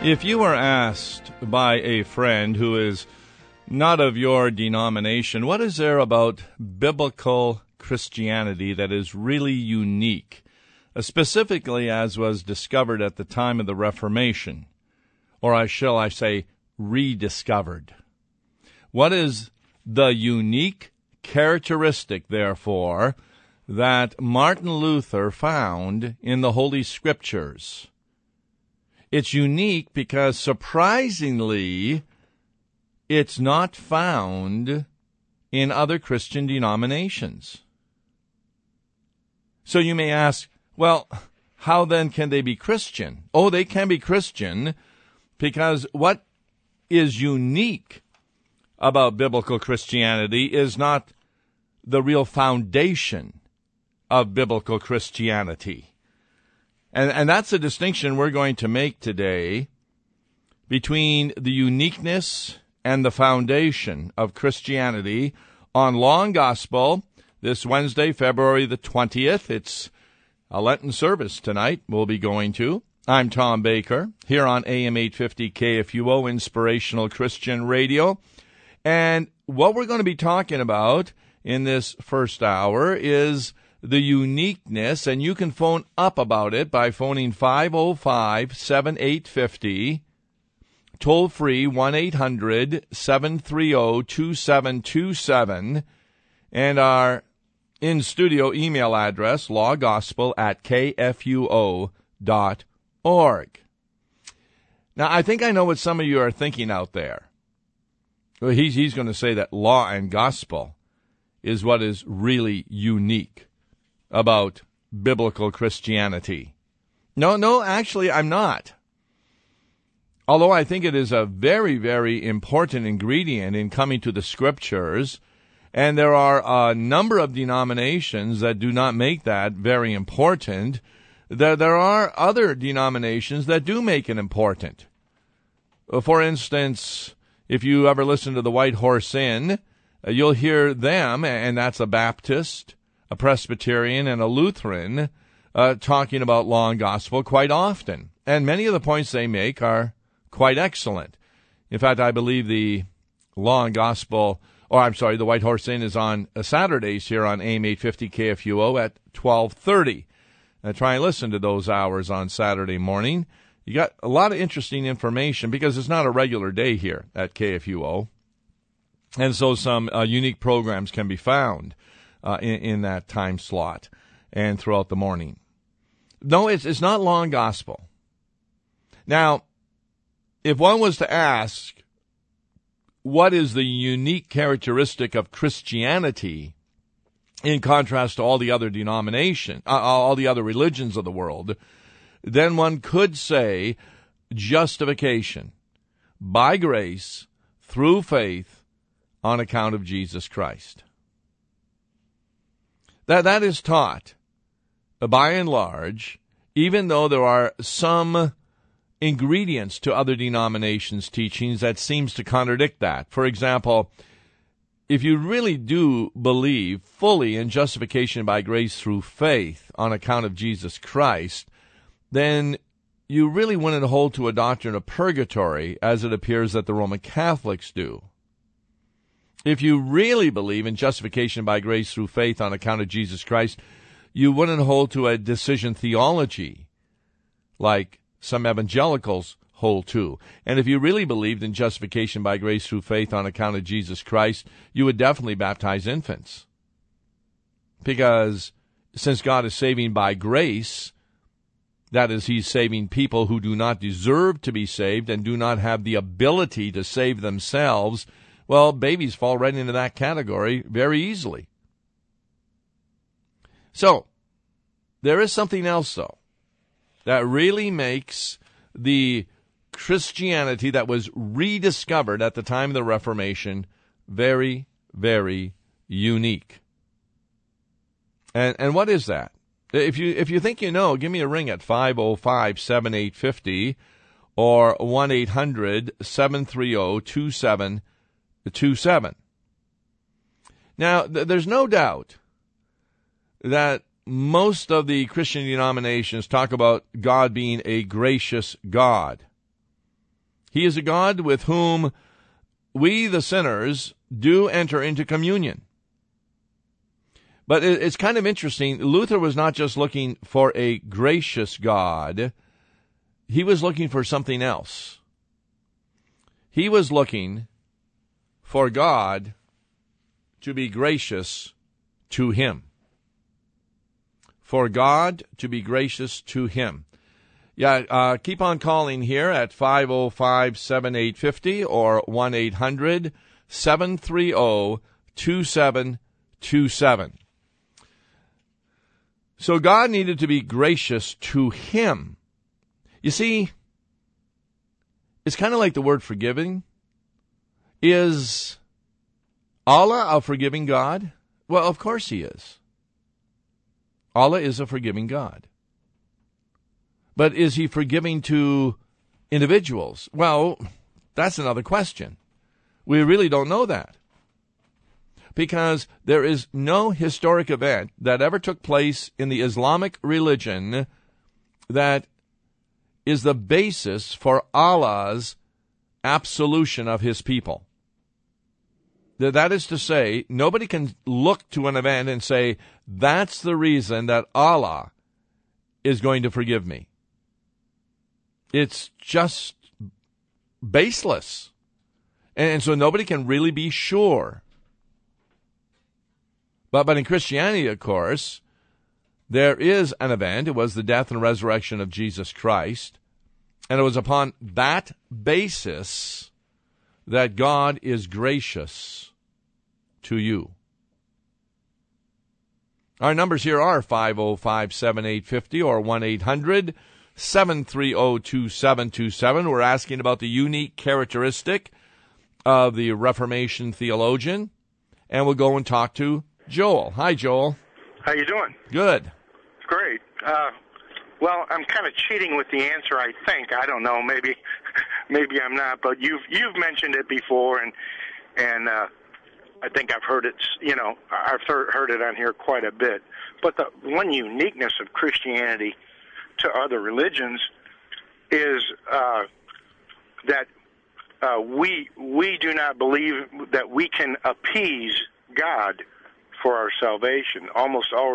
If you were asked by a friend who is not of your denomination, what is there about biblical Christianity that is really unique, specifically as was discovered at the time of the Reformation, or shall I say, rediscovered? What is the unique characteristic, therefore, that Martin Luther found in the Holy Scriptures? It's unique because, surprisingly, it's not found in other Christian denominations. So you may ask, well, how then can they be Christian? Oh, they can be Christian because what is unique about biblical Christianity is not the real foundation of biblical Christianity. And that's a distinction we're going to make today between the uniqueness and the foundation of Christianity on Law and Gospel this Wednesday, February the 20th. It's a Lenten service tonight we'll be going to. I'm Tom Baker, here on AM 850 KFUO, Inspirational Christian Radio. And what we're going to be talking about in this first hour is the uniqueness, and you can phone up about it by phoning 505-7850, toll free 1-800-730-2727, and our in-studio email address, lawgospel@kfuo.org. Now, I think I know what some of you are thinking out there. Well, he's going to say that law and gospel is what is really unique about biblical Christianity. No, actually, I'm not. Although I think it is a very, very important ingredient in coming to the Scriptures, and there are a number of denominations that do not make that very important, there are other denominations that do make it important. For instance, if you ever listen to the White Horse Inn, you'll hear them, and that's a Baptist, a Presbyterian, and a Lutheran, talking about law and gospel quite often. And many of the points they make are quite excellent. In fact, I believe the law and gospel, the White Horse Inn is on Saturdays here on AM 850 KFUO at 12:30. Try and listen to those hours on Saturday morning. You got a lot of interesting information because it's not a regular day here at KFUO. And so some unique programs can be found in that time slot and throughout the morning. No, it's not law and gospel. Now, if one was to ask, what is the unique characteristic of Christianity in contrast to all the other denominations, all the other religions of the world, then one could say justification by grace through faith on account of Jesus Christ. That is taught, by and large, even though there are some ingredients to other denominations' teachings that seems to contradict that. For example, if you really do believe fully in justification by grace through faith on account of Jesus Christ, then you really wouldn't hold to a doctrine of purgatory as it appears that the Roman Catholics do. If you really believe in justification by grace through faith on account of Jesus Christ, you wouldn't hold to a decision theology like some evangelicals hold to. And if you really believed in justification by grace through faith on account of Jesus Christ, you would definitely baptize infants. Because since God is saving by grace, that is, he's saving people who do not deserve to be saved and do not have the ability to save themselves, well, babies fall right into that category very easily. So, there is something else, though, that really makes the Christianity that was rediscovered at the time of the Reformation very, very unique. And what is that? If you think you know, give me a ring at 505-7850 or 1-800-730-2727. Now, there's no doubt that most of the Christian denominations talk about God being a gracious God. He is a God with whom we, the sinners, do enter into communion. But it's kind of interesting. Luther was not just looking for a gracious God. He was looking for something else. He was looking for God to be gracious to him. For God to be gracious to him. Yeah, keep on calling here at 505-7850 or 1-800-730-2727. So God needed to be gracious to him. You see, it's kind of like the word forgiving. Is Allah a forgiving God? Well, of course he is. Allah is a forgiving God. But is he forgiving to individuals? Well, that's another question. We really don't know that. Because there is no historic event that ever took place in the Islamic religion that is the basis for Allah's absolution of his people. That is to say, nobody can look to an event and say, that's the reason that Allah is going to forgive me. It's just baseless. And so nobody can really be sure. But in Christianity, of course, there is an event. It was the death and resurrection of Jesus Christ. And it was upon that basis that God is gracious to you. Our numbers here are 505-7850 or 1-800-730-2727. We're asking about the unique characteristic of the Reformation theologian. And we'll go and talk to Joel. Hi, Joel. How you doing? Good. Great. Well, I'm kind of cheating with the answer, I think. I don't know. Maybe I'm not. But you've mentioned it before, and I think I've heard it. I've heard it on here quite a bit. But the one uniqueness of Christianity to other religions is that we do not believe that we can appease God for our salvation. Almost all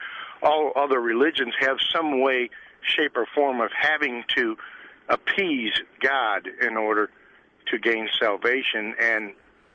other religions have some way, shape, or form of having to appease God in order to gain salvation, and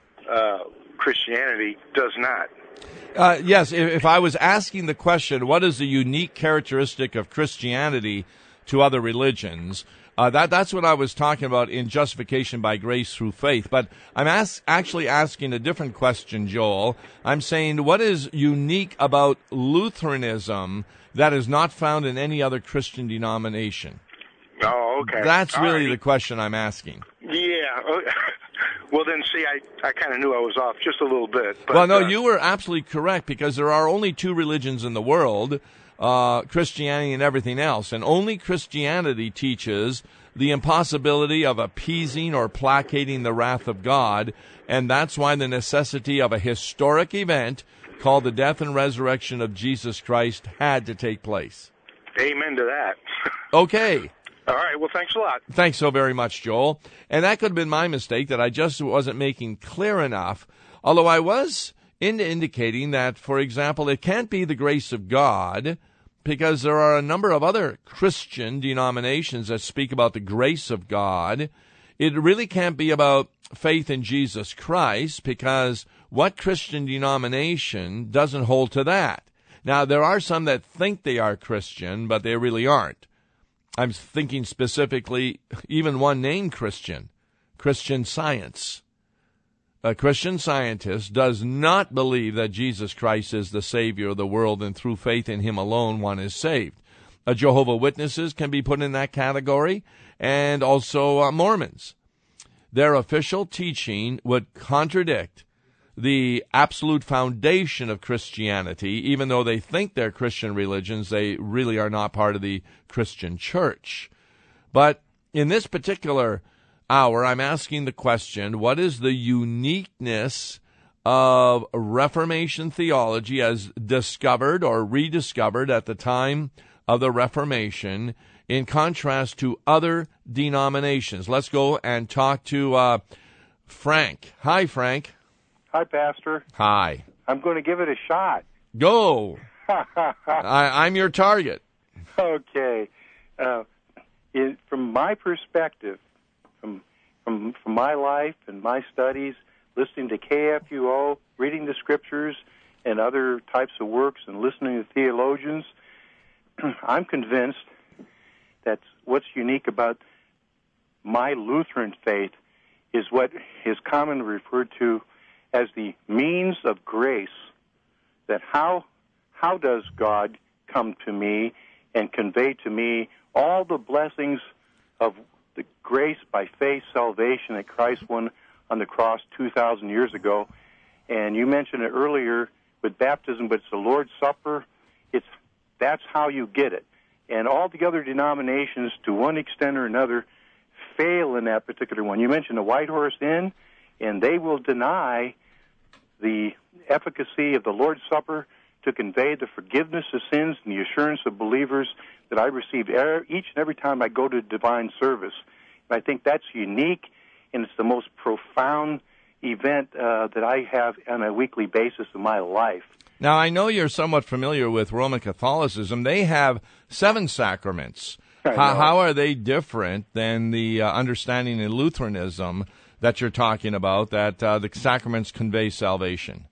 Christianity does not. Yes, if I was asking the question, what is the unique characteristic of Christianity to other religions? That's what I was talking about in justification by grace through faith. But I'm actually asking a different question, Joel. I'm saying, what is unique about Lutheranism that is not found in any other Christian denomination? Oh, okay. That's really the question I'm asking. Yeah. Well, then, see, I kind of knew I was off just a little bit. But, well, no, you were absolutely correct, because there are only two religions in the world, Christianity and everything else. And only Christianity teaches the impossibility of appeasing or placating the wrath of God. And that's why the necessity of a historic event called the death and resurrection of Jesus Christ had to take place. Amen to that. Okay. All right. Well, thanks a lot. Thanks so very much, Joel. And that could have been my mistake, that I just wasn't making clear enough, although I was indicating that, for example, it can't be the grace of God, because there are a number of other Christian denominations that speak about the grace of God. It really can't be about faith in Jesus Christ, because what Christian denomination doesn't hold to that? Now, there are some that think they are Christian, but they really aren't. I'm thinking specifically even one named Christian Science. A Christian Scientist does not believe that Jesus Christ is the Savior of the world, and through faith in him alone one is saved. Jehovah's Witnesses can be put in that category, and also Mormons. Their official teaching would contradict the absolute foundation of Christianity. Even though they think they're Christian religions, they really are not part of the Christian church. But in this particular hour, I'm asking the question, what is the uniqueness of Reformation theology as discovered or rediscovered at the time of the Reformation in contrast to other denominations. Let's go and talk to Frank. Hi, Frank. Hi, Pastor. Hi. I'm going to give it a shot. Go. I'm your target. Okay. From my perspective, from my life and my studies, listening to KFUO, reading the Scriptures and other types of works, and listening to theologians, I'm convinced that what's unique about my Lutheran faith is what is commonly referred to as the means of grace. That how does God come to me and convey to me all the blessings of the grace by faith salvation that Christ won on the cross 2,000 years ago? And you mentioned it earlier with baptism, but it's the Lord's Supper. That's how you get it. And all the other denominations, to one extent or another, fail in that particular one. You mentioned the White Horse Inn, and they will deny the efficacy of the Lord's Supper to convey the forgiveness of sins and the assurance of believers that I receive each and every time I go to divine service. And I think that's unique, and it's the most profound event that I have on a weekly basis in my life. Now, I know you're somewhat familiar with Roman Catholicism. They have 7 sacraments. How are they different than the understanding in Lutheranism that you're talking about, that the sacraments convey salvation?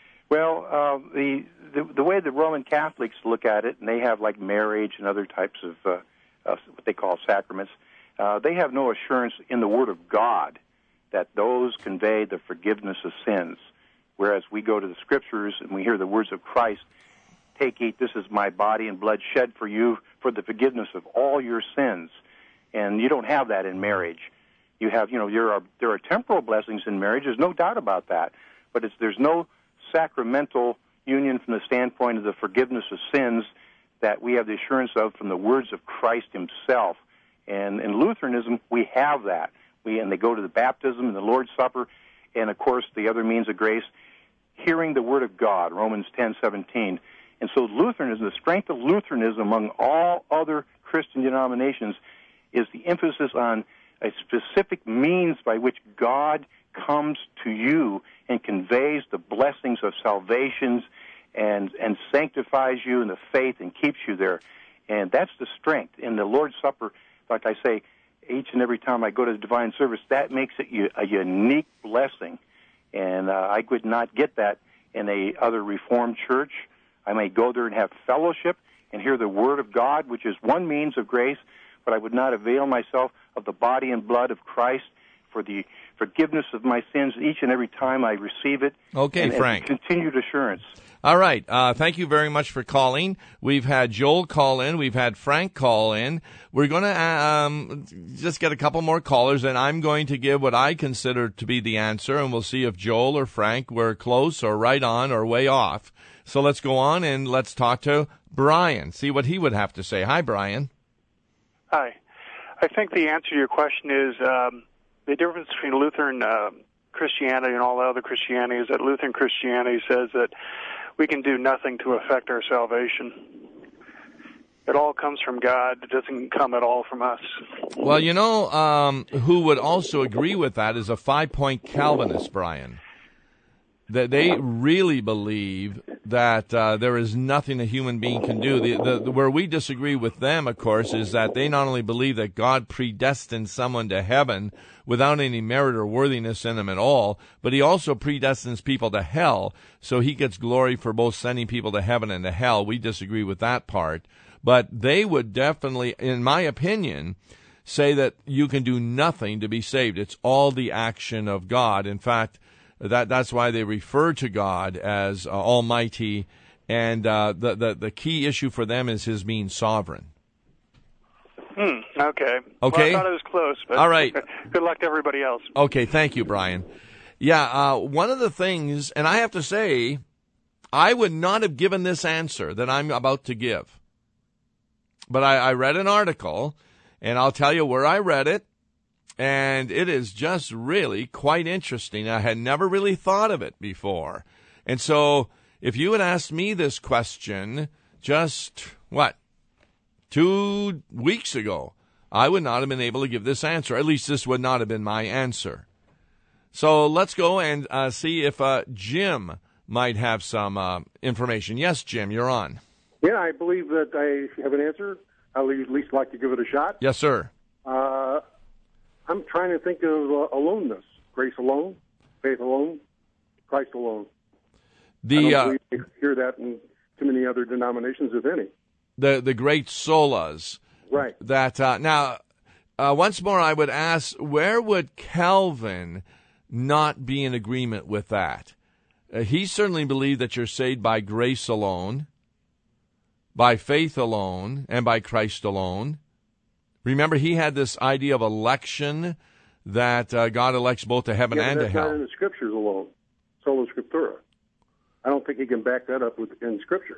Well, the way the Roman Catholics look at it, and they have like marriage and other types of what they call sacraments, they have no assurance in the Word of God that those convey the forgiveness of sins. Whereas we go to the Scriptures and we hear the words of Christ, "Take, eat, this is my body and blood shed for you for the forgiveness of all your sins." And you don't have that in marriage. You have, there are temporal blessings in marriage. There's no doubt about that. But there's no sacramental union from the standpoint of the forgiveness of sins that we have the assurance of from the words of Christ himself. And in Lutheranism, we have that. And they go to the baptism and the Lord's Supper, and, of course, the other means of grace, hearing the Word of God, Romans 10:17. And so Lutheranism, the strength of Lutheranism among all other Christian denominations is the emphasis on a specific means by which God comes to you and conveys the blessings of salvation and sanctifies you in the faith and keeps you there. And that's the strength. In the Lord's Supper, like I say, each and every time I go to the divine service, that makes it a unique blessing. And I could not get that in a other Reformed church. I may go there and have fellowship and hear the Word of God, which is one means of grace, but I would not avail myself of the body and blood of Christ for the forgiveness of my sins each and every time I receive it. Okay, Frank. And continued assurance. All right. Thank you very much for calling. We've had Joel call in. We've had Frank call in. We're going to just get a couple more callers, and I'm going to give what I consider to be the answer, and we'll see if Joel or Frank were close or right on or way off. So let's go on and let's talk to Brian, see what he would have to say. Hi, Brian. Hi. I think the answer to your question is the difference between Lutheran Christianity and all other Christianity is that Lutheran Christianity says that we can do nothing to affect our salvation. It all comes from God. It doesn't come at all from us. Well, who would also agree with that is a 5-point Calvinist, Brian. That they really believe that there is nothing a human being can do. Where we disagree with them, of course, is that they not only believe that God predestined someone to heaven without any merit or worthiness in them at all, but he also predestines people to hell, so he gets glory for both sending people to heaven and to hell. We disagree with that part. But they would definitely, in my opinion, say that you can do nothing to be saved. It's all the action of God. In fact, that's why they refer to God as Almighty, and the key issue for them is his being sovereign. Okay. Okay. Well, I thought it was close, but all right. Good luck to everybody else. Okay, thank you, Brian. Yeah, one of the things, and I have to say, I would not have given this answer that I'm about to give. But I read an article, and I'll tell you where I read it. And it is just really quite interesting. I had never really thought of it before. And so if you had asked me this question just, 2 weeks ago, I would not have been able to give this answer. At least this would not have been my answer. So let's go and see if Jim might have some information. Yes, Jim, you're on. Yeah, I believe that I have an answer. I'll at least like to give it a shot. Yes, sir. I'm trying to think of aloneness. Grace alone, faith alone, Christ alone. I don't believe you hear that in too many other denominations, if any. The great solas. Right. That now, once more, I would ask, where would Calvin not be in agreement with that? He certainly believed that you're saved by grace alone, by faith alone, and by Christ alone. Remember, he had this idea of election, that God elects both to heaven and to hell. That's not in the Scriptures alone, sola scriptura. I don't think he can back that up in Scripture.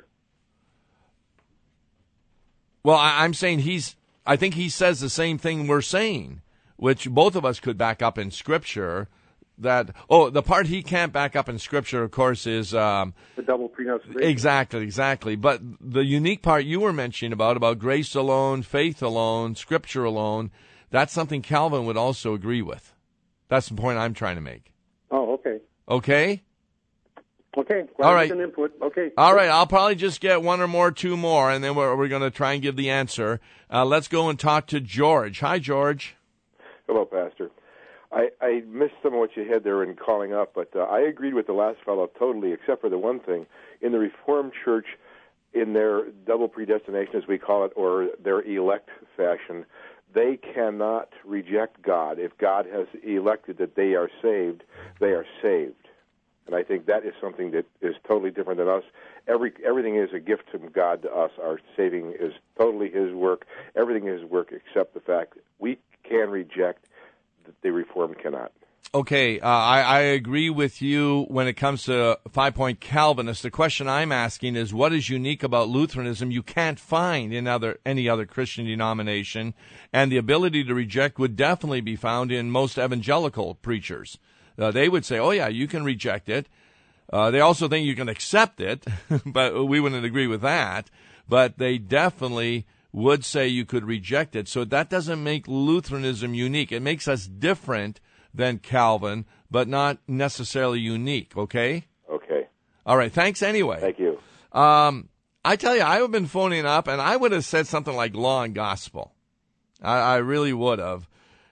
Well, I'm saying I think he says the same thing we're saying, which both of us could back up in Scripture. That the part he can't back up in Scripture, of course, is the double predestination. Exactly. But the unique part you were mentioning about grace alone, faith alone, Scripture alone, that's something Calvin would also agree with. That's the point I'm trying to make. Oh, okay. Okay. Okay. All right. Input. Okay. All right. I'll probably just get one or more, two more, and then we're going to try and give the answer. Let's go and talk to George. Hi, George. Hello, Pastor. I missed some of what you had there in calling up, but I agreed with the last fellow totally, except for the one thing. In the Reformed Church, in their double predestination, as we call it, or their elect fashion, they cannot reject God. If God has elected that they are saved, they are saved. And I think that is something that is totally different than us. Everything is a gift from God to us. Our saving is totally His work. Everything is His work except the fact that we can reject, that the Reformed cannot. Okay, I agree with you when it comes to 5-point Calvinists. The question I'm asking is, what is unique about Lutheranism you can't find in any other Christian denomination? And the ability to reject would definitely be found in most evangelical preachers. They would say, oh, yeah, you can reject it. They also think you can accept it, but we wouldn't agree with that. But they definitely would say you could reject it. So that doesn't make Lutheranism unique. It makes us different than Calvin, but not necessarily unique, okay? Okay. All right, thanks anyway. Thank you. I tell you, I've been phoning up, and I would have said something like law and gospel. I really would have.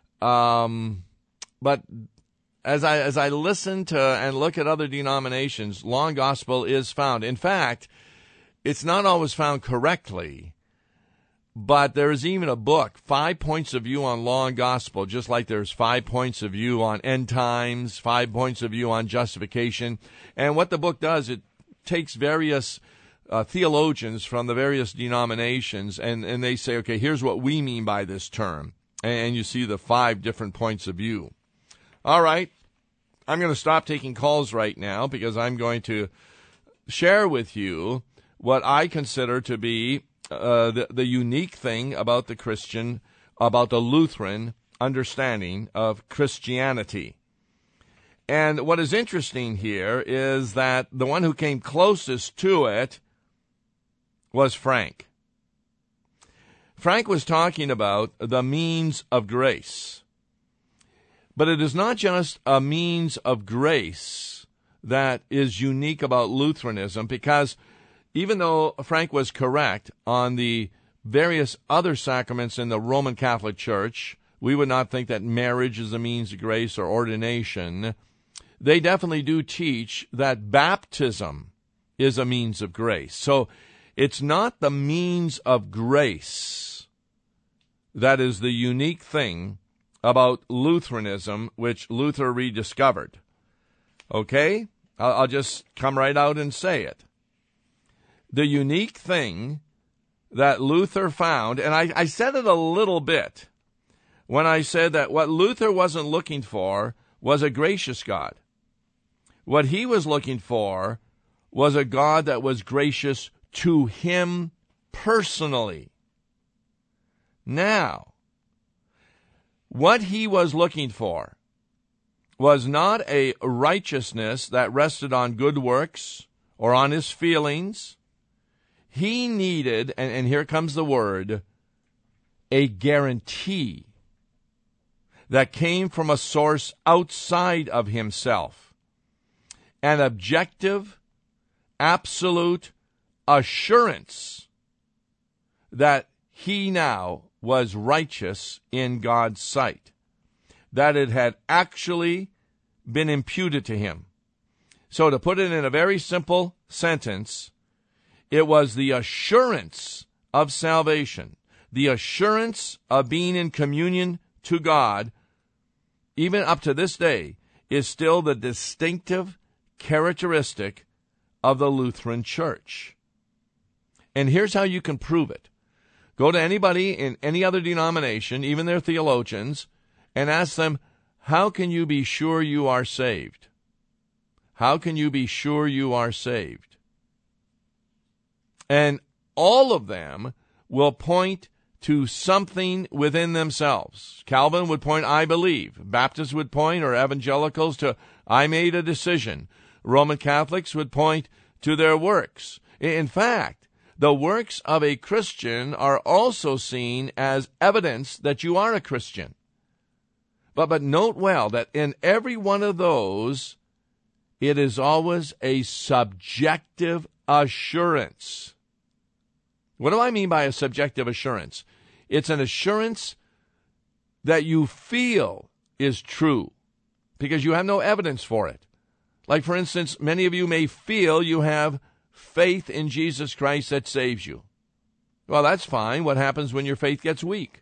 But as I listen to and look at other denominations, law and gospel is found. In fact, it's not always found correctly. But there is even a book, 5 Points of View on Law and Gospel, just like there's 5 points of view on end times, 5 points of view on justification. And what the book does, it takes various theologians from the various denominations, and they say, okay, here's what we mean by this term. And you see the 5 different points of view. All right, I'm going to stop taking calls right now because I'm going to share with you what I consider to be the unique thing about the Lutheran understanding of Christianity. And what is interesting here is that the one who came closest to it was Frank. Frank was talking about the means of grace. But it is not just a means of grace that is unique about Lutheranism, because even though Frank was correct on the various other sacraments in the Roman Catholic Church, we would not think that marriage is a means of grace or ordination. They definitely do teach that baptism is a means of grace. So it's not the means of grace that is the unique thing about Lutheranism, which Luther rediscovered. Okay? I'll just come right out and say it. The unique thing that Luther found, and I said it a little bit when I said that what Luther wasn't looking for was a gracious God. What he was looking for was a God that was gracious to him personally. Now, what he was looking for was not a righteousness that rested on good works or on his feelings. He needed, and here comes the word, a guarantee that came from a source outside of himself. An objective, absolute assurance that he now was righteous in God's sight, that it had actually been imputed to him. So to put it in a very simple sentence, it was the assurance of salvation, the assurance of being in communion to God, even up to this day, is still the distinctive characteristic of the Lutheran Church. And here's how you can prove it. Go to anybody in any other denomination, even their theologians, and ask them, how can you be sure you are saved? How can you be sure you are saved? And all of them will point to something within themselves. Calvin would point, I believe. Baptists would point, or evangelicals, to, I made a decision. Roman Catholics would point to their works. In fact, the works of a Christian are also seen as evidence that you are a Christian. But note well that in every one of those, it is always a subjective assurance. What do I mean by a subjective assurance? It's an assurance that you feel is true because you have no evidence for it. Like, for instance, many of you may feel you have faith in Jesus Christ that saves you. Well, that's fine. What happens when your faith gets weak?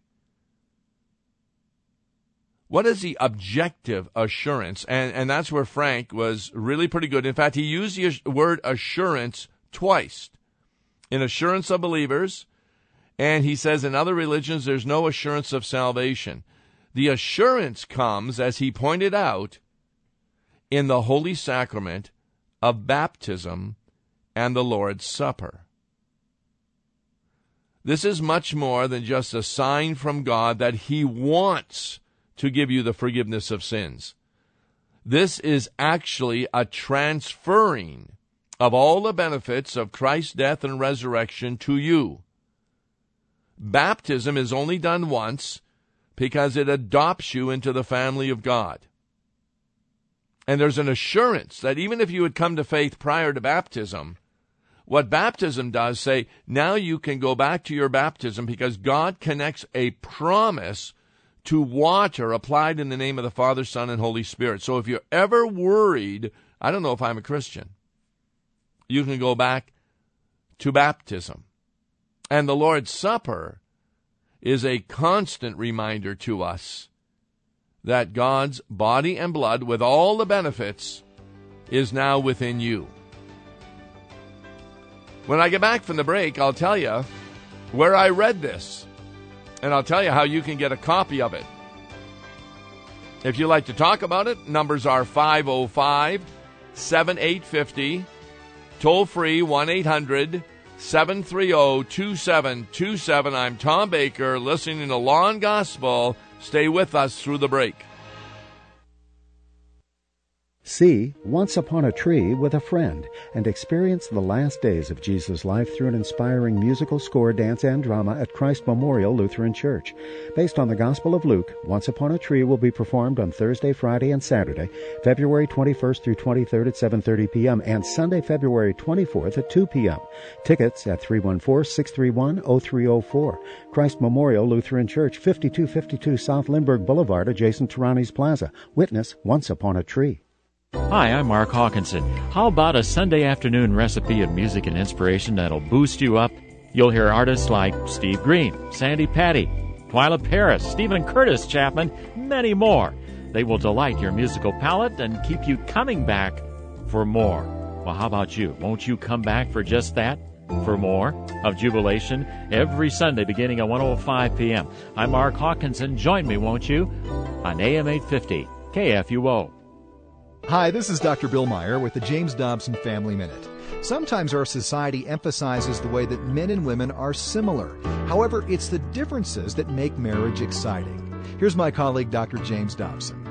What is the objective assurance? And that's where Frank was really pretty good. In fact, he used the word assurance twice. In Assurance of Believers, and he says in other religions there's no assurance of salvation. The assurance comes, as he pointed out, in the Holy Sacrament of baptism and the Lord's Supper. This is much more than just a sign from God that he wants to give you the forgiveness of sins. This is actually a transferring of all the benefits of Christ's death and resurrection to you. Baptism is only done once because it adopts you into the family of God. And there's an assurance that even if you had come to faith prior to baptism, what baptism does say, now you can go back to your baptism because God connects a promise to water applied in the name of the Father, Son, and Holy Spirit. So if you're ever worried, I don't know if I'm a Christian, you can go back to baptism. And the Lord's Supper is a constant reminder to us that God's body and blood, with all the benefits, is now within you. When I get back from the break, I'll tell you where I read this, and I'll tell you how you can get a copy of it. If you'd like to talk about it, numbers are 505-7850, toll-free 1-800-730-2727. I'm Tom Baker, listening to Law and Gospel. Stay with us through the break. See Once Upon a Tree with a friend and experience the last days of Jesus' life through an inspiring musical score, dance, and drama at Christ Memorial Lutheran Church. Based on the Gospel of Luke, Once Upon a Tree will be performed on Thursday, Friday, and Saturday, February 21st through 23rd at 7:30 p.m. and Sunday, February 24th at 2 p.m. Tickets at 314-631-0304. Christ Memorial Lutheran Church, 5252 South Lindbergh Boulevard, adjacent to Ronnie's Plaza. Witness Once Upon a Tree. Hi, I'm Mark Hawkinson. How about a Sunday afternoon recipe of music and inspiration that'll boost you up? You'll hear artists like Steve Green, Sandy Patty, Twyla Paris, Stephen Curtis Chapman, many more. They will delight your musical palate and keep you coming back for more. Well, how about you? Won't you come back for just that? For more of Jubilation every Sunday beginning at 1:05 p.m. I'm Mark Hawkinson. Join me, won't you, on AM 850 KFUO. Hi, this is Dr. Bill Meyer with the James Dobson Family Minute. Sometimes our society emphasizes the way that men and women are similar. However, it's the differences that make marriage exciting. Here's my colleague, Dr. James Dobson.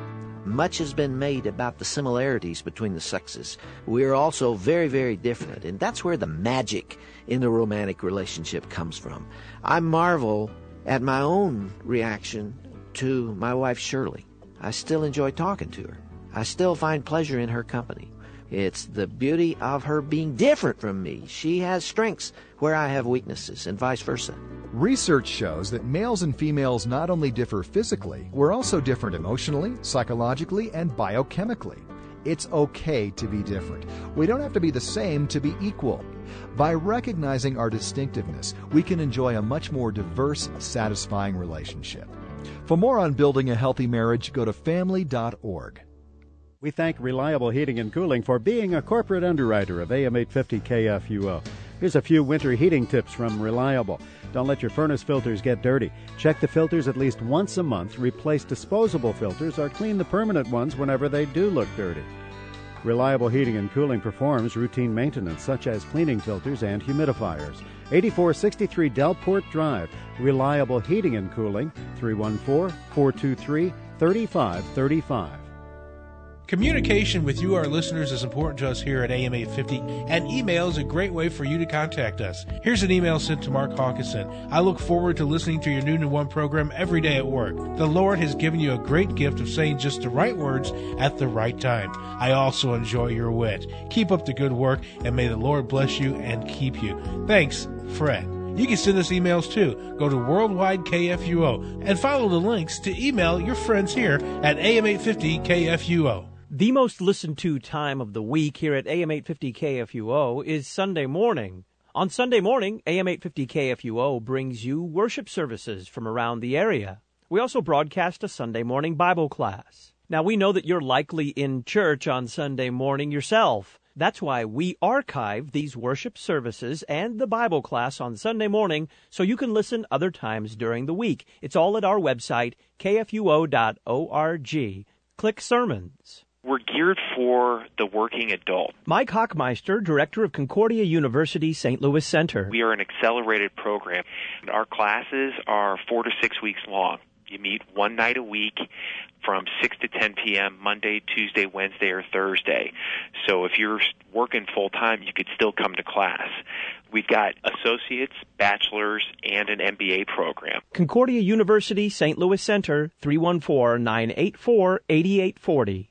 Much has been made about the similarities between the sexes. We are also very, very different, and that's where the magic in the romantic relationship comes from. I marvel at my own reaction to my wife Shirley. I still enjoy talking to her. I still find pleasure in her company. It's the beauty of her being different from me. She has strengths where I have weaknesses, and vice versa. Research shows that males and females not only differ physically, we're also different emotionally, psychologically, and biochemically. It's okay to be different. We don't have to be the same to be equal. By recognizing our distinctiveness, we can enjoy a much more diverse, satisfying relationship. For more on building a healthy marriage, go to family.org. We thank Reliable Heating and Cooling for being a corporate underwriter of AM 850 KFUO. Here's a few winter heating tips from Reliable. Don't let your furnace filters get dirty. Check the filters at least once a month. Replace disposable filters or clean the permanent ones whenever they do look dirty. Reliable Heating and Cooling performs routine maintenance such as cleaning filters and humidifiers. 8463 Delport Drive. Reliable Heating and Cooling, 314-423-3535. Communication with you, our listeners, is important to us here at AM 850, and email is a great way for you to contact us. Here's an email sent to Mark Hawkinson. I look forward to listening to your Noon and One program every day at work. The Lord has given you a great gift of saying just the right words at the right time. I also enjoy your wit. Keep up the good work, and may the Lord bless you and keep you. Thanks, Fred. You can send us emails too. Go to Worldwide KFUO and follow the links to email your friends here at AM 850 KFUO. The most listened to time of the week here at AM 850 KFUO is Sunday morning. On Sunday morning, AM 850 KFUO brings you worship services from around the area. We also broadcast a Sunday morning Bible class. Now, we know that you're likely in church on Sunday morning yourself. That's why we archive these worship services and the Bible class on Sunday morning so you can listen other times during the week. It's all at our website, kfuo.org. Click Sermons. We're geared for the working adult. Mike Hockmeister, Director of Concordia University St. Louis Center. We are an accelerated program. Our classes are 4 to 6 weeks long. You meet one night a week from 6 to 10 p.m., Monday, Tuesday, Wednesday, or Thursday. So if you're working full-time, you could still come to class. We've got associates, bachelors, and an MBA program. Concordia University St. Louis Center, 314-984-8840.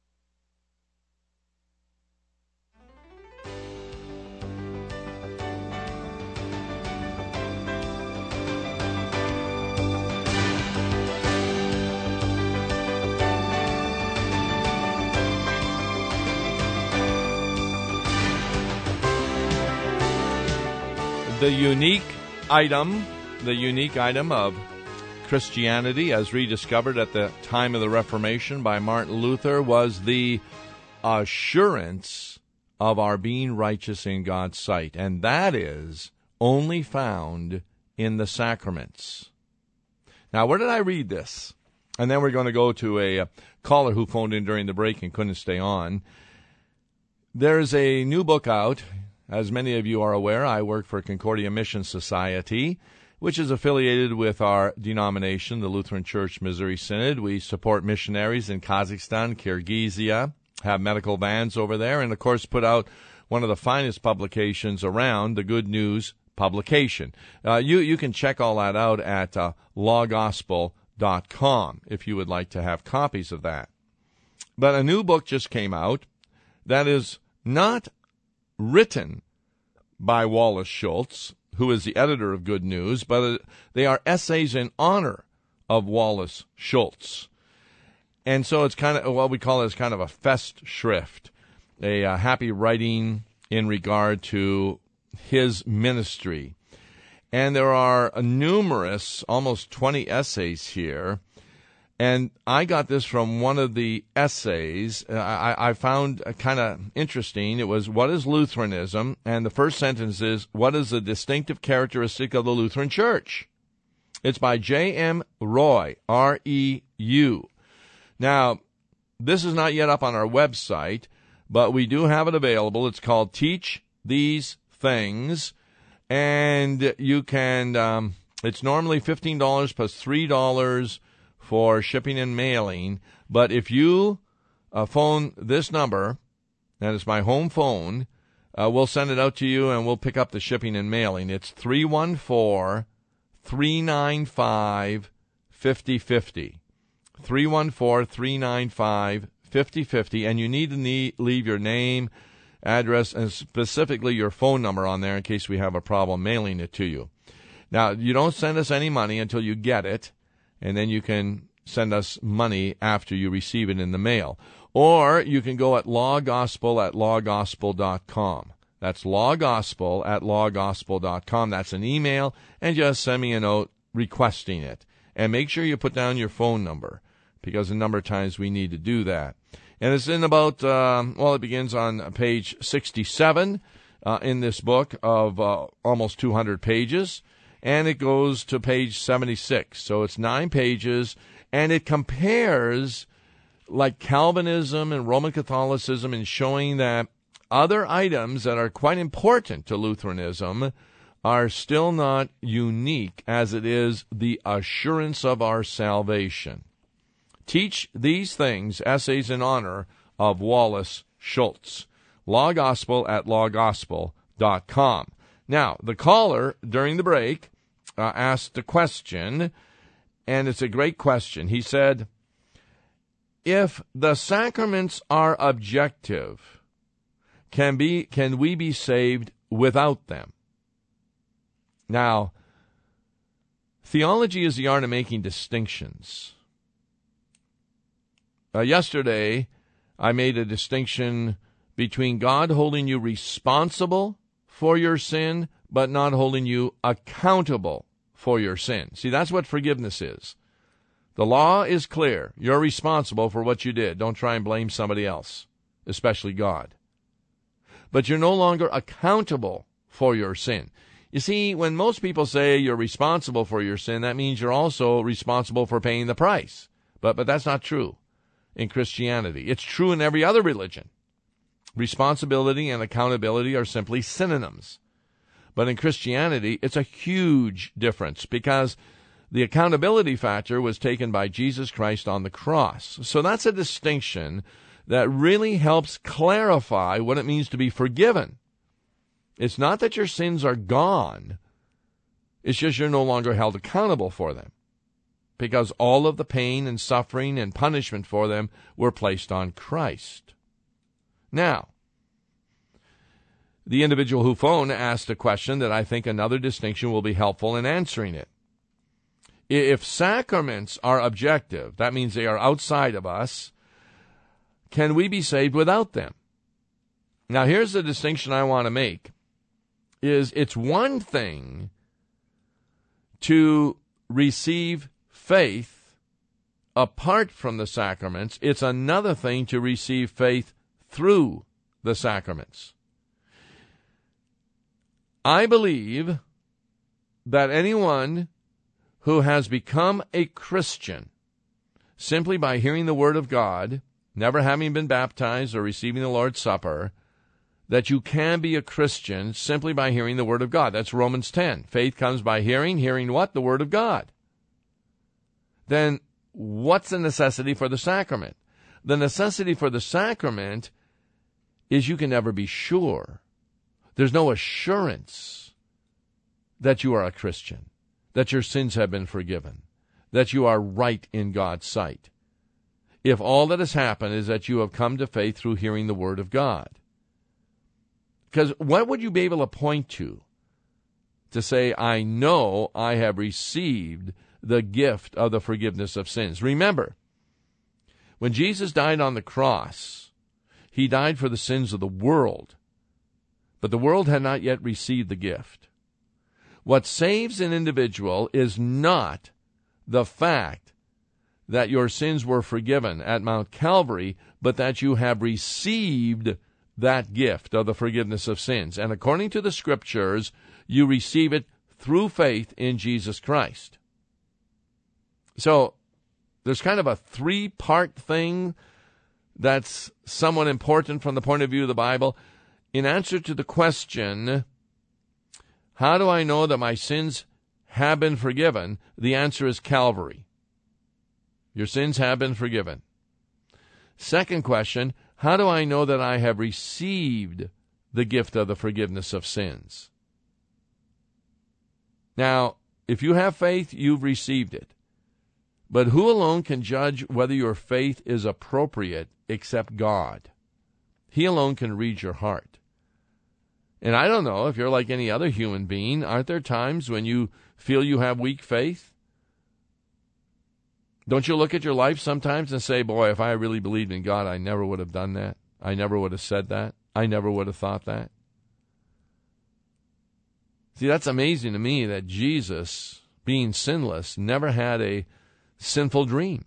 The unique item of Christianity as rediscovered at the time of the Reformation by Martin Luther was the assurance of our being righteous in God's sight, and that is only found in the sacraments. Now, where did I read this? And then we're going to go to a caller who phoned in during the break and couldn't stay on. There's a new book out. As many of you are aware, I work for Concordia Mission Society, which is affiliated with our denomination, the Lutheran Church Missouri Synod. We support missionaries in Kazakhstan, Kyrgyzia, have medical vans over there, and, of course, put out one of the finest publications around, the Good News publication. You can check all that out at lawgospel.com if you would like to have copies of that. But a new book just came out that is not written by Wallace Schultz, who is the editor of Good News, but they are essays in honor of Wallace Schultz. And so it's kind of what we call as kind of a Festschrift, a happy writing in regard to his ministry. And there are numerous, almost 20 essays here. And I got this from one of the essays I found kind of interesting. It was, what is Lutheranism? And the first sentence is, what is the distinctive characteristic of the Lutheran Church? It's by J.M. Roy, R-E-U. Now, this is not yet up on our website, but we do have it available. It's called Teach These Things. And you can, it's normally $15 plus $3 for shipping and mailing. But if you phone this number, and it's my home phone, we'll send it out to you and we'll pick up the shipping and mailing. It's 314-395-5050. 314-395-5050. And you need to leave your name, address, and specifically your phone number on there in case we have a problem mailing it to you. Now, you don't send us any money until you get it, and then you can send us money after you receive it in the mail. Or you can go at lawgospel@lawgospel.com. That's lawgospel@lawgospel.com. That's an email, and just send me a note requesting it. And make sure you put down your phone number, because a number of times we need to do that. And it's in about, it begins on page 67 in this book of almost 200 pages, and it goes to page 76. So it's 9 pages, and it compares like Calvinism and Roman Catholicism in showing that other items that are quite important to Lutheranism are still not unique as it is the assurance of our salvation. Teach these things, essays in honor of Wallace Schultz. lawgospel@lawgospel.com. Now, the caller during the break asked a question, and it's a great question. He said, if the sacraments are objective, can we be saved without them? Now, theology is the art of making distinctions. Yesterday, I made a distinction between God holding you responsible for your sin, but not holding you accountable for your sin. See, that's what forgiveness is. The law is clear. You're responsible for what you did. Don't try and blame somebody else, especially God. But you're no longer accountable for your sin. You see, when most people say you're responsible for your sin, that means you're also responsible for paying the price. But that's not true in Christianity. It's true in every other religion. Responsibility and accountability are simply synonyms. But in Christianity, it's a huge difference because the accountability factor was taken by Jesus Christ on the cross. So that's a distinction that really helps clarify what it means to be forgiven. It's not that your sins are gone. It's just you're no longer held accountable for them, because all of the pain and suffering and punishment for them were placed on Christ. Now, the individual who phoned asked a question that I think another distinction will be helpful in answering it. If sacraments are objective, that means they are outside of us, can we be saved without them? Now, here's the distinction I want to make, is it's one thing to receive faith apart from the sacraments. It's another thing to receive faith through the sacraments. I believe that anyone who has become a Christian simply by hearing the Word of God, never having been baptized or receiving the Lord's Supper, that you can be a Christian simply by hearing the Word of God. That's Romans 10. Faith comes by hearing. Hearing what? The Word of God. Then what's the necessity for the sacrament? The necessity for the sacrament is you can never be sure. There's no assurance that you are a Christian, that your sins have been forgiven, that you are right in God's sight, if all that has happened is that you have come to faith through hearing the Word of God. Because what would you be able to point to say, I know I have received the gift of the forgiveness of sins? Remember, when Jesus died on the cross, he died for the sins of the world, but the world had not yet received the gift. What saves an individual is not the fact that your sins were forgiven at Mount Calvary, but that you have received that gift of the forgiveness of sins. And according to the Scriptures, you receive it through faith in Jesus Christ. So there's kind of a three-part thing that's somewhat important from the point of view of the Bible. In answer to the question, how do I know that my sins have been forgiven? The answer is Calvary. Your sins have been forgiven. Second question, how do I know that I have received the gift of the forgiveness of sins? Now, if you have faith, you've received it. But who alone can judge whether your faith is appropriate except God? He alone can read your heart. And I don't know if you're like any other human being. Aren't there times when you feel you have weak faith? Don't you look at your life sometimes and say, boy, if I really believed in God, I never would have done that. I never would have said that. I never would have thought that. See, that's amazing to me that Jesus, being sinless, never had a sinful dream.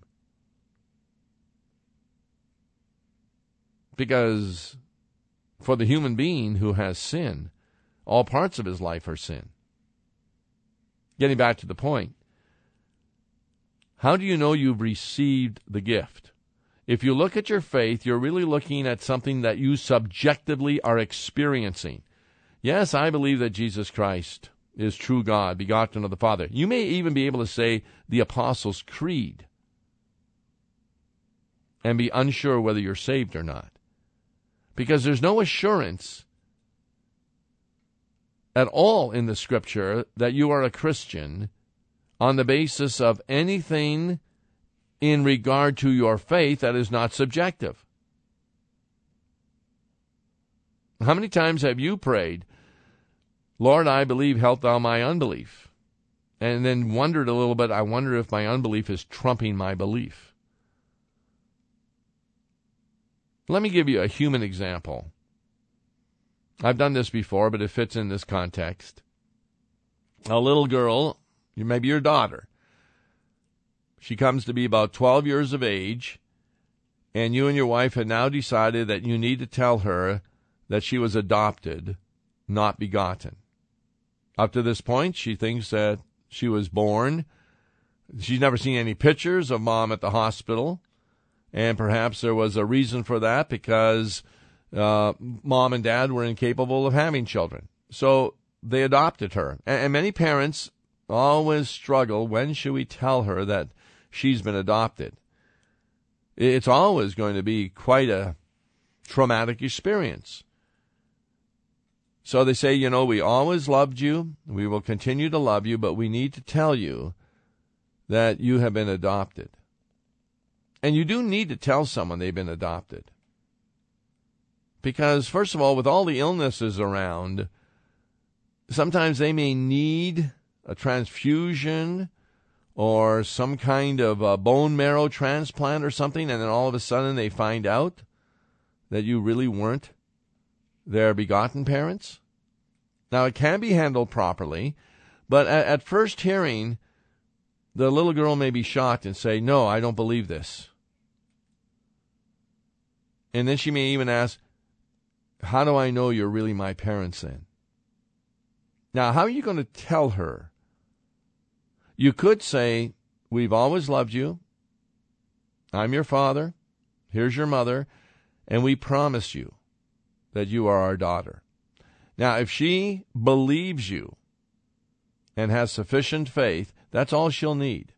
Because for the human being who has sin, all parts of his life are sin. Getting back to the point, how do you know you've received the gift? If you look at your faith, you're really looking at something that you subjectively are experiencing. Yes, I believe that Jesus Christ is true God, begotten of the Father. You may even be able to say the Apostles' Creed and be unsure whether you're saved or not. Because there's no assurance at all in the Scripture that you are a Christian on the basis of anything in regard to your faith that is not subjective. How many times have you prayed, Lord, I believe, help thou my unbelief? And then wondered a little bit, I wonder if my unbelief is trumping my belief. Let me give you a human example. I've done this before, but it fits in this context. A little girl, maybe your daughter, she comes to be about 12 years of age, and you and your wife had now decided that you need to tell her that she was adopted, not begotten. Up to this point, she thinks that she was born. She's never seen any pictures of Mom at the hospital, and perhaps there was a reason for that because Mom and Dad were incapable of having children. So they adopted her. And many parents always struggle, when should we tell her that she's been adopted? It's always going to be quite a traumatic experience. So they say, we always loved you, we will continue to love you, but we need to tell you that you have been adopted. And you do need to tell someone they've been adopted. Because, first of all, with all the illnesses around, sometimes they may need a transfusion or some kind of a bone marrow transplant or something, and then all of a sudden they find out that you really weren't their begotten parents. Now, it can be handled properly, but at first hearing, the little girl may be shocked and say, no, I don't believe this. And then she may even ask, how do I know you're really my parents then? Now, how are you going to tell her? You could say, we've always loved you. I'm your father. Here's your mother. And we promise you that you are our daughter. Now, if she believes you and has sufficient faith, that's all she'll need.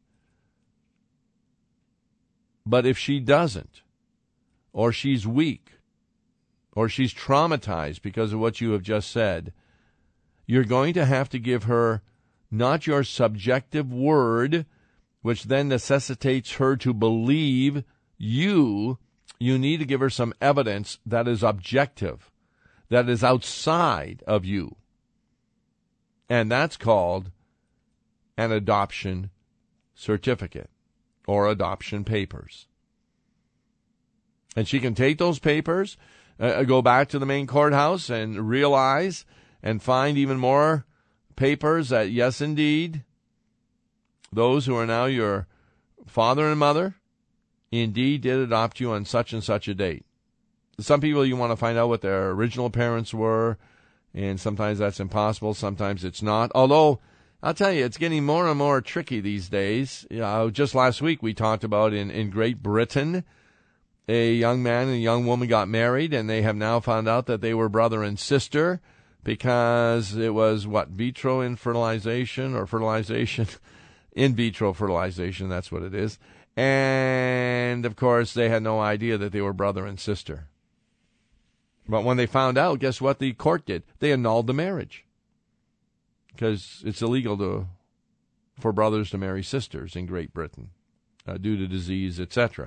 But if she doesn't, or she's weak, or she's traumatized because of what you have just said, you're going to have to give her not your subjective word, which then necessitates her to believe you. You need to give her some evidence that is objective, that is outside of you. And that's called an adoption certificate or adoption papers. And she can take those papers, go back to the main courthouse and realize and find even more papers that, yes, indeed, those who are now your father and mother indeed did adopt you on such and such a date. Some people, you want to find out what their original parents were, and sometimes that's impossible, sometimes it's not. Although, I'll tell you, it's getting more and more tricky these days. Just last week we talked about in Great Britain, a young man and a young woman got married, and they have now found out that they were brother and sister because it was, vitro fertilization or fertilization, in vitro fertilization, that's what it is. And, of course, they had no idea that they were brother and sister. But when they found out, guess what the court did? They annulled the marriage. Because it's illegal for brothers to marry sisters in Great Britain due to disease, etc.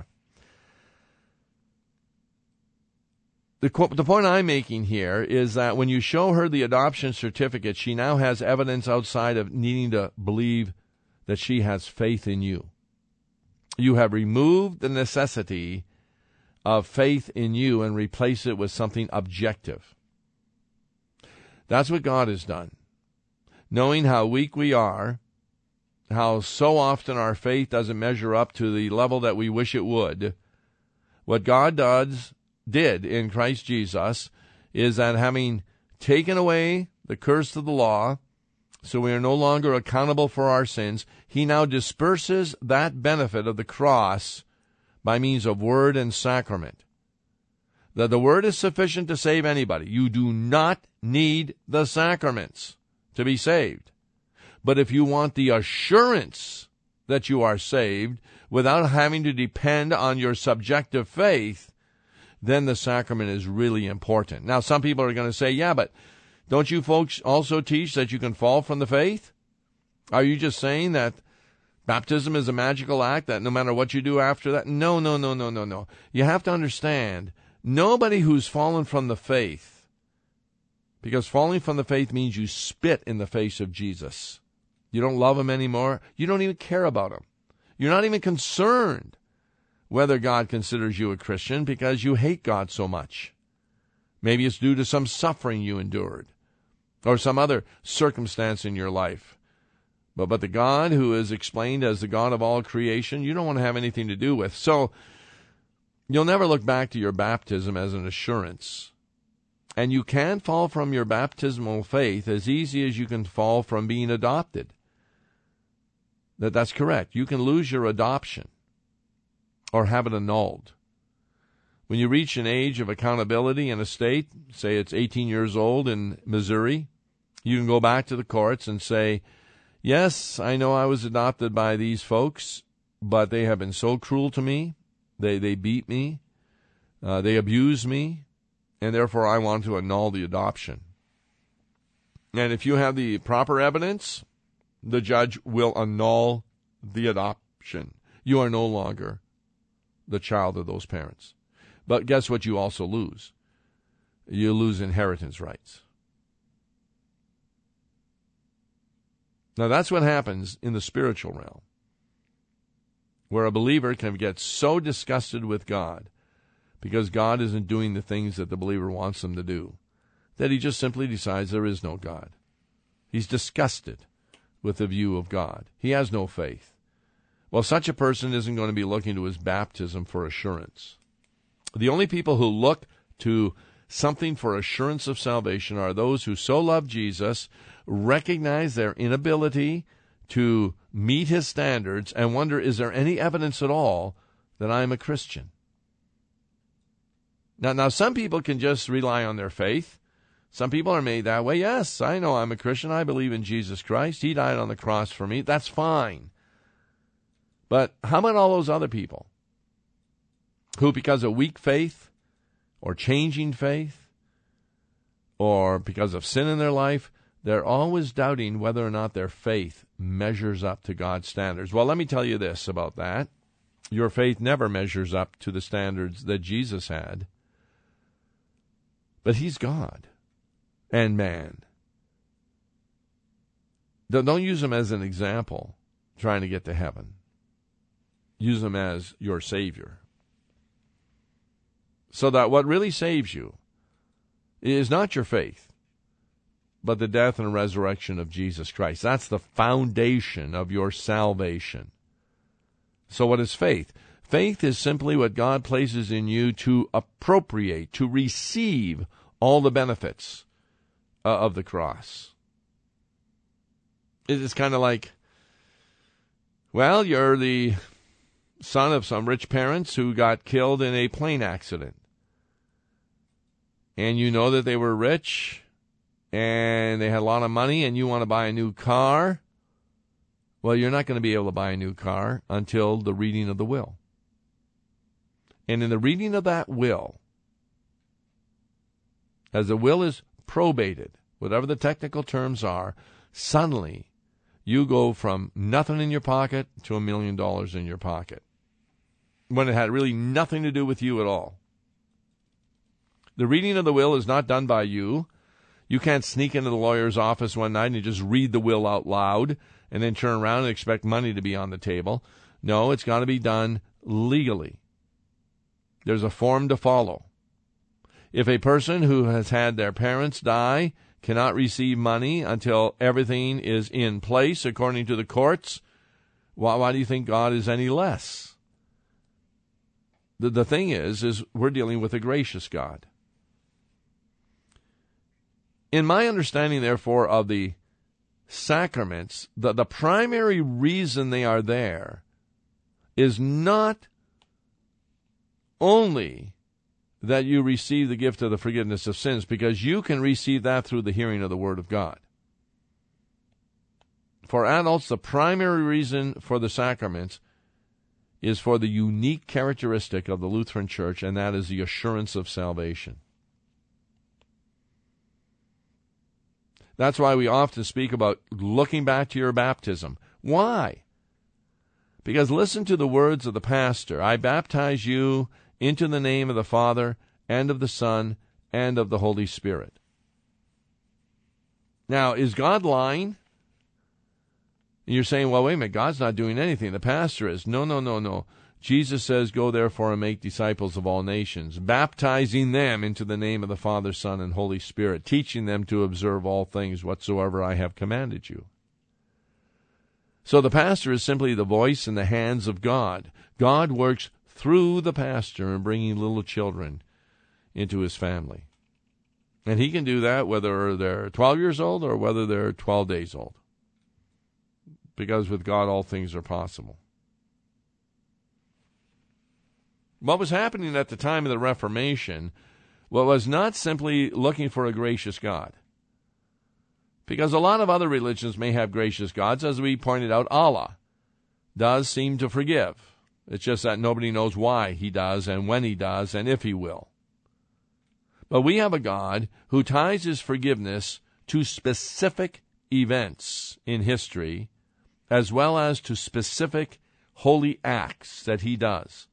The point I'm making here is that when you show her the adoption certificate, she now has evidence outside of needing to believe that she has faith in you. You have removed the necessity of faith in you and replaced it with something objective. That's what God has done. Knowing how weak we are, how so often our faith doesn't measure up to the level that we wish it would, what God did in Christ Jesus is that having taken away the curse of the law, so we are no longer accountable for our sins, he now disperses that benefit of the cross by means of word and sacrament. That the word is sufficient to save anybody. You do not need the sacraments to be saved. But if you want the assurance that you are saved without having to depend on your subjective faith, then the sacrament is really important. Now, some people are going to say, yeah, but don't you folks also teach that you can fall from the faith? Are you just saying that baptism is a magical act, that no matter what you do after that? No. You have to understand, nobody who's fallen from the faith, because falling from the faith means you spit in the face of Jesus. You don't love him anymore. You don't even care about him. You're not even concerned whether God considers you a Christian because you hate God so much. Maybe it's due to some suffering you endured or some other circumstance in your life. But the God who is explained as the God of all creation, you don't want to have anything to do with. So you'll never look back to your baptism as an assurance. And you can fall from your baptismal faith as easy as you can fall from being adopted. That's correct. You can lose your adoption or have it annulled. When you reach an age of accountability in a state, say it's 18 years old in Missouri, you can go back to the courts and say, yes, I know I was adopted by these folks, but they have been so cruel to me. They beat me. They abuse me. And therefore I want to annul the adoption. And if you have the proper evidence, the judge will annul the adoption. You are no longer the child of those parents. But guess what you also lose? You lose inheritance rights. Now that's what happens in the spiritual realm, where a believer can get so disgusted with God because God isn't doing the things that the believer wants him to do, that he just simply decides there is no God. He's disgusted with the view of God. He has no faith. Well, such a person isn't going to be looking to his baptism for assurance. The only people who look to something for assurance of salvation are those who so love Jesus, recognize their inability to meet his standards, and wonder, is there any evidence at all that I am a Christian? Now, some people can just rely on their faith. Some people are made that way. Yes, I know I'm a Christian. I believe in Jesus Christ. He died on the cross for me. That's fine. But how about all those other people who, because of weak faith or changing faith or because of sin in their life, they're always doubting whether or not their faith measures up to God's standards? Well, let me tell you this about that. Your faith never measures up to the standards that Jesus had. But he's God and man. Don't use him as an example trying to get to heaven. Use him as your Savior. So that what really saves you is not your faith, but the death and resurrection of Jesus Christ. That's the foundation of your salvation. So what is faith? Faith is simply what God places in you to appropriate, to receive all the benefits of the cross. It's kind of like, well, you're the son of some rich parents who got killed in a plane accident. And you know that they were rich and they had a lot of money and you want to buy a new car. Well, you're not going to be able to buy a new car until the reading of the will. And in the reading of that will, as the will is probated, whatever the technical terms are, suddenly you go from nothing in your pocket to $1 million in your pocket, when it had really nothing to do with you at all. The reading of the will is not done by you. You can't sneak into the lawyer's office one night and just read the will out loud and then turn around and expect money to be on the table. No, it's got to be done legally. There's a form to follow. If a person who has had their parents die cannot receive money until everything is in place according to the courts, why do you think God is any less? The thing is we're dealing with a gracious God. In my understanding, therefore, of the sacraments, the primary reason they are there is not only that you receive the gift of the forgiveness of sins, because you can receive that through the hearing of the Word of God. For adults, the primary reason for the sacraments is for the unique characteristic of the Lutheran Church, and that is the assurance of salvation. That's why we often speak about looking back to your baptism. Why? Because listen to the words of the pastor. I baptize you into the name of the Father, and of the Son, and of the Holy Spirit. Now, is God lying? And you're saying, well, wait a minute, God's not doing anything. The pastor is. No. Jesus says, go therefore and make disciples of all nations, baptizing them into the name of the Father, Son, and Holy Spirit, teaching them to observe all things whatsoever I have commanded you. So the pastor is simply the voice and the hands of God. God works through the pastor in bringing little children into his family. And he can do that whether they're 12 years old or whether they're 12 days old. Because with God, all things are possible. What was happening at the time of the Reformation was not simply looking for a gracious God. Because a lot of other religions may have gracious gods. As we pointed out, Allah does seem to forgive. It's just that nobody knows why he does and when he does and if he will. But we have a God who ties his forgiveness to specific events in history as well as to specific holy acts that he does.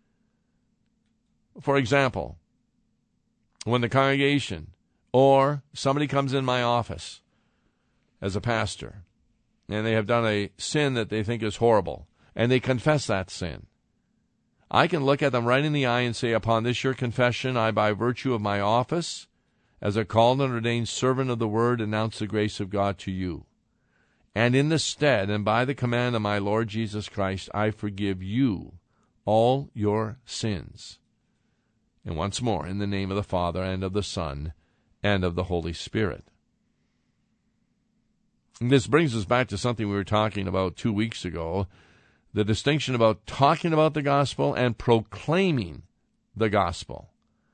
For example, when the congregation or somebody comes in my office as a pastor and they have done a sin that they think is horrible, and they confess that sin, I can look at them right in the eye and say, upon this your confession, I, by virtue of my office, as a called and ordained servant of the word, announce the grace of God to you. And in the stead, and by the command of my Lord Jesus Christ, I forgive you all your sins. And once more, in the name of the Father, and of the Son, and of the Holy Spirit. And this brings us back to something we were talking about 2 weeks ago, the distinction about talking about the gospel and proclaiming the gospel.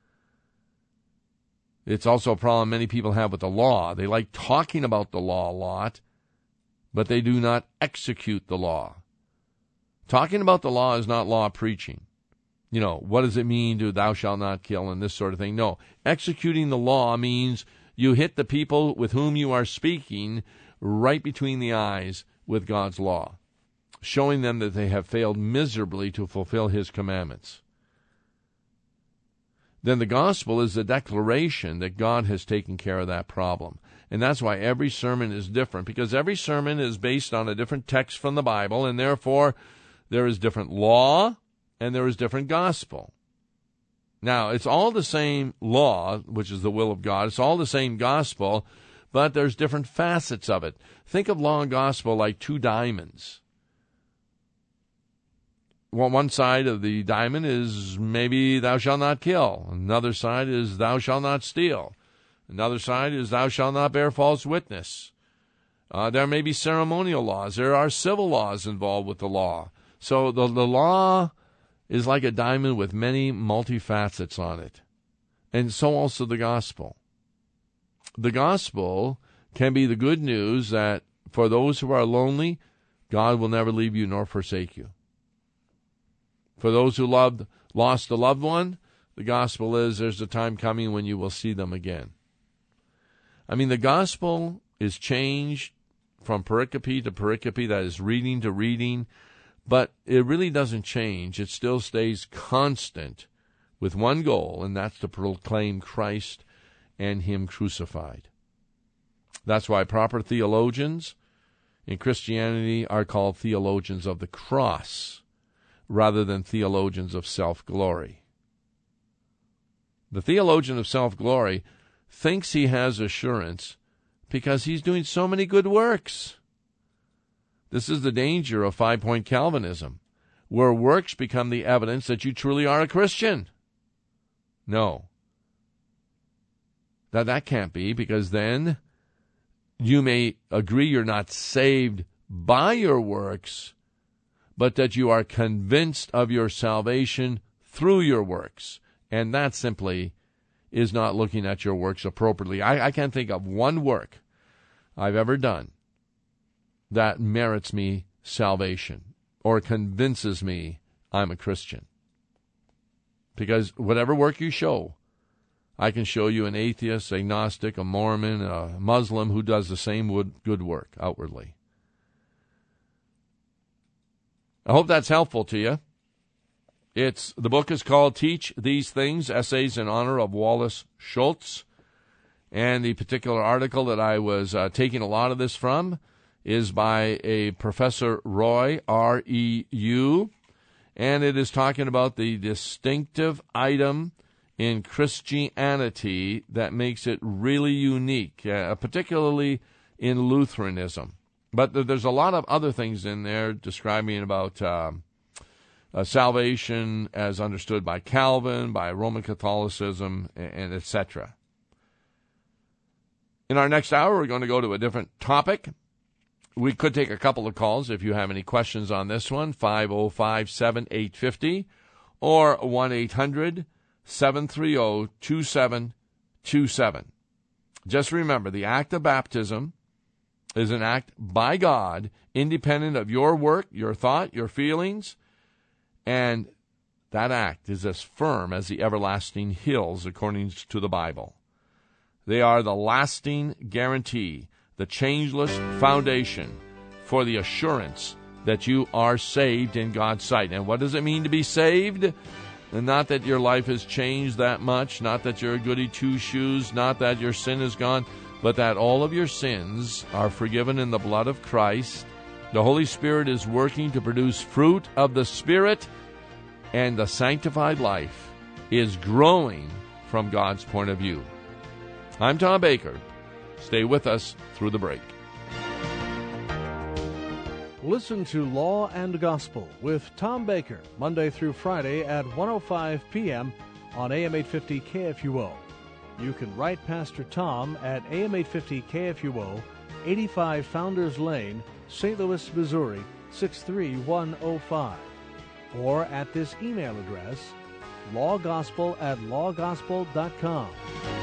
It's also a problem many people have with the law. They like talking about the law a lot, but they do not execute the law. Talking about the law is not law preaching. You know, what does it mean to thou shalt not kill and this sort of thing? No, executing the law means you hit the people with whom you are speaking right between the eyes with God's law, showing them that they have failed miserably to fulfill his commandments. Then the gospel is the declaration that God has taken care of that problem. And that's why every sermon is different, because every sermon is based on a different text from the Bible, and therefore there is different law and there is different gospel. Now, it's all the same law, which is the will of God. It's all the same gospel, but there's different facets of it. Think of law and gospel like two diamonds. Well, one side of the diamond is maybe thou shalt not kill. Another side is thou shalt not steal. Another side is thou shalt not bear false witness. There may be ceremonial laws. There are civil laws involved with the law. So the law is like a diamond with many multifacets on it. And so also the gospel. The gospel can be the good news that for those who are lonely, God will never leave you nor forsake you. For those who lost a loved one, the gospel is there's a time coming when you will see them again. I mean, the gospel is changed from pericope to pericope, that is reading to reading, but it really doesn't change. It still stays constant with one goal, and that's to proclaim Christ and Him crucified. That's why proper theologians in Christianity are called theologians of the cross rather than theologians of self-glory. The theologian of self-glory thinks he has assurance because he's doing so many good works. This is the danger of five-point Calvinism, where works become the evidence that you truly are a Christian. No. That can't be, because then you may agree you're not saved by your works, but that you are convinced of your salvation through your works. And that simply is not looking at your works appropriately. I can't think of one work I've ever done that merits me salvation or convinces me I'm a Christian. Because whatever work you show, I can show you an atheist, agnostic, a Mormon, a Muslim who does the same good work outwardly. I hope that's helpful to you. The book is called Teach These Things, Essays in Honor of Wallace Schultz. And the particular article that I was taking a lot of this from is by a Professor Roy, R-E-U, and it is talking about the distinctive item in Christianity that makes it really unique, particularly in Lutheranism. But there's a lot of other things in there describing about salvation as understood by Calvin, by Roman Catholicism, and etc. In our next hour, we're going to go to a different topic. We could take a couple of calls if you have any questions on this one, 505-7850 or 1-800-730-2727. Just remember, the act of baptism is an act by God, independent of your work, your thought, your feelings, and that act is as firm as the everlasting hills, according to the Bible. They are the lasting guarantee, the changeless foundation for the assurance that you are saved in God's sight. And what does it mean to be saved? And not that your life has changed that much, not that you're a goody two-shoes, not that your sin is gone, but that all of your sins are forgiven in the blood of Christ. The Holy Spirit is working to produce fruit of the Spirit, and the sanctified life is growing from God's point of view. I'm Tom Baker. Stay with us through the break. Listen to Law and Gospel with Tom Baker, Monday through Friday at 1:05 p.m. on AM 850 KFUO. You can write Pastor Tom at AM 850 KFUO, 85 Founders Lane, St. Louis, Missouri, 63105. Or at this email address, lawgospel@lawgospel.com.